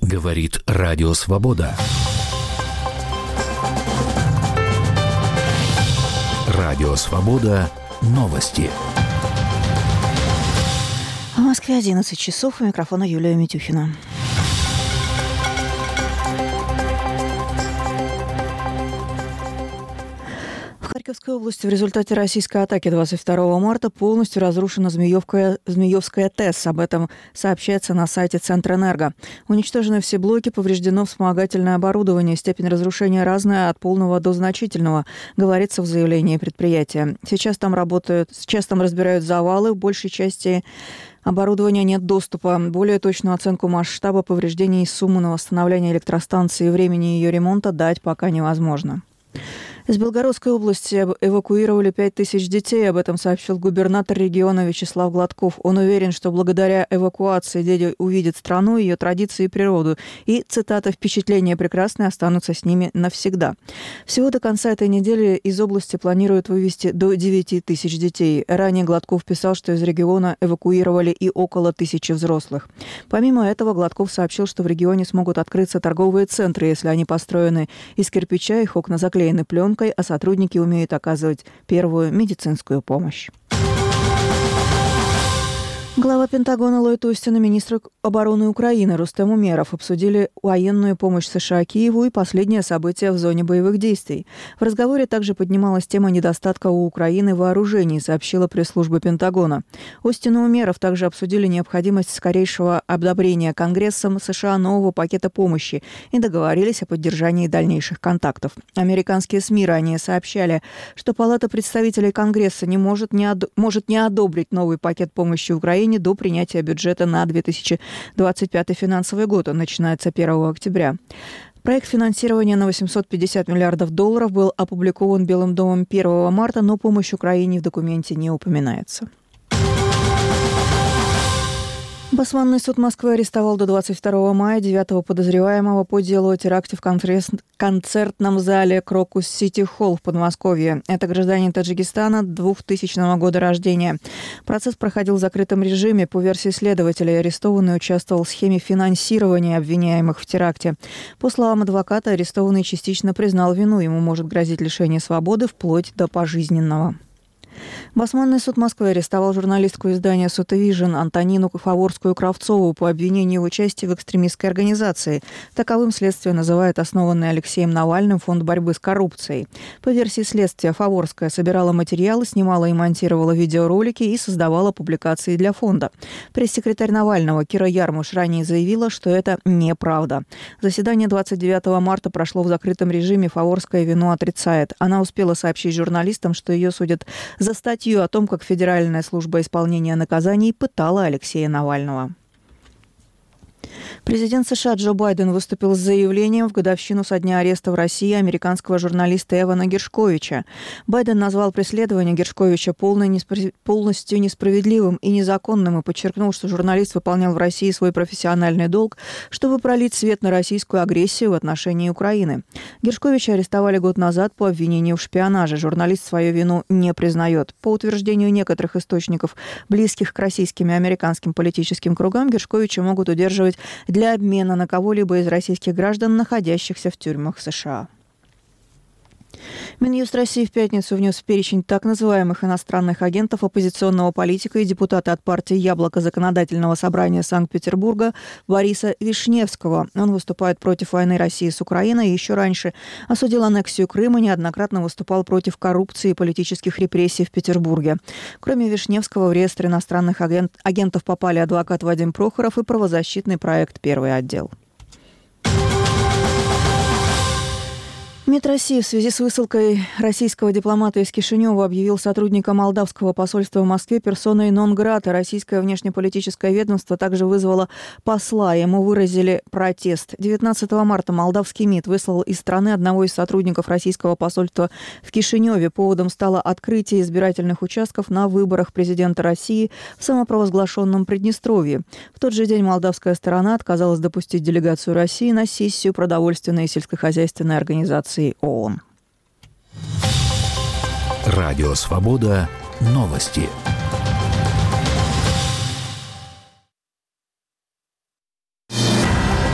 Говорит Радио Свобода. Радио Свобода. Новости. В Москве 11 часов. У микрофона Юлия Митюхина. В Харьковской области в результате российской атаки 22 марта полностью разрушена Змеевская ТЭС. Об этом сообщается на сайте Центрэнерго. Уничтожены все блоки, повреждено вспомогательное оборудование. Степень разрушения разная, от полного до значительного, говорится в заявлении предприятия. Сейчас там разбирают завалы, в большей части оборудования нет доступа. Более точную оценку масштаба повреждений и сумму на восстановление электростанции и времени ее ремонта дать пока невозможно. Из Белгородской области эвакуировали 5000 детей. Об этом сообщил губернатор региона Вячеслав Гладков. Он уверен, что благодаря эвакуации дети увидят страну, ее традиции и природу. И, цитата, «впечатления прекрасные останутся с ними навсегда». Всего до конца этой недели из области планируют вывести до 9000 детей. Ранее Гладков писал, что из региона эвакуировали и около 1000 взрослых. Помимо этого, Гладков сообщил, что в регионе смогут открыться торговые центры, если они построены из кирпича, их окна заклеены пленкой, а сотрудники умеют оказывать первую медицинскую помощь. Глава Пентагона Ллойд Остин и министр обороны Украины Рустем Умеров обсудили военную помощь США Киеву и последние события в зоне боевых действий. В разговоре также поднималась тема недостатка у Украины вооружений, сообщила пресс-служба Пентагона. Остин и Умеров также обсудили необходимость скорейшего одобрения Конгрессом США нового пакета помощи и договорились о поддержании дальнейших контактов. Американские СМИ ранее сообщали, что Палата представителей Конгресса может не одобрить новый пакет помощи Украине до принятия бюджета на 2025 финансовый год. Он начинается 1 октября. Проект финансирования на $850 миллиардов был опубликован Белым домом 1 марта, но помощь Украине в документе не упоминается. Басманный суд Москвы арестовал до 22 мая 9-го подозреваемого по делу о теракте в концертном зале Крокус Сити Холл в Подмосковье. Это гражданин Таджикистана 2000 года рождения. Процесс проходил в закрытом режиме. По версии следователей, арестованный участвовал в схеме финансирования обвиняемых в теракте. По словам адвоката, арестованный частично признал вину. Ему может грозить лишение свободы вплоть до пожизненного. Басманный суд Москвы арестовал журналистку издания «Сотовижн» Антонину Фаворскую-Кравцову по обвинению в участии в экстремистской организации. Таковым следствие называет основанный Алексеем Навальным фонд борьбы с коррупцией. По версии следствия, Фаворская собирала материалы, снимала и монтировала видеоролики и создавала публикации для фонда. Пресс-секретарь Навального Кира Ярмуш ранее заявила, что это неправда. Заседание 29 марта прошло в закрытом режиме. Фаворская вину отрицает. Она успела сообщить журналистам, что ее судят за статью о том, как Федеральная служба исполнения наказаний пытала Алексея Навального. Президент США Джо Байден выступил с заявлением в годовщину со дня ареста в России американского журналиста Эвана Гершковича. Байден назвал преследование Гершковича полностью несправедливым и незаконным и подчеркнул, что журналист выполнял в России свой профессиональный долг, чтобы пролить свет на российскую агрессию в отношении Украины. Гершковича арестовали год назад по обвинению в шпионаже. Журналист свою вину не признает. По утверждению некоторых источников, близких к российским и американским политическим кругам, Гершковича могут удерживать для обмена на кого-либо из российских граждан, находящихся в тюрьмах США. Минюст России в пятницу внес в перечень так называемых иностранных агентов оппозиционного политика и депутата от партии «Яблоко» Законодательного собрания Санкт-Петербурга Бориса Вишневского. Он выступает против войны России с Украиной и еще раньше осудил аннексию Крыма, неоднократно выступал против коррупции и политических репрессий в Петербурге. Кроме Вишневского, в реестр иностранных агентов попали адвокат Вадим Прохоров и правозащитный проект «Первый отдел». МИД России в связи с высылкой российского дипломата из Кишинева объявил сотрудника молдавского посольства в Москве персоной нон-грата. Российское внешнеполитическое ведомство также вызвало посла. Ему выразили протест. 19 марта молдавский МИД выслал из страны одного из сотрудников российского посольства в Кишиневе. Поводом стало открытие избирательных участков на выборах президента России в самопровозглашенном Приднестровье. В тот же день молдавская сторона отказалась допустить делегацию России на сессию продовольственной и сельскохозяйственной организации ООН. Радио Свобода. Новости.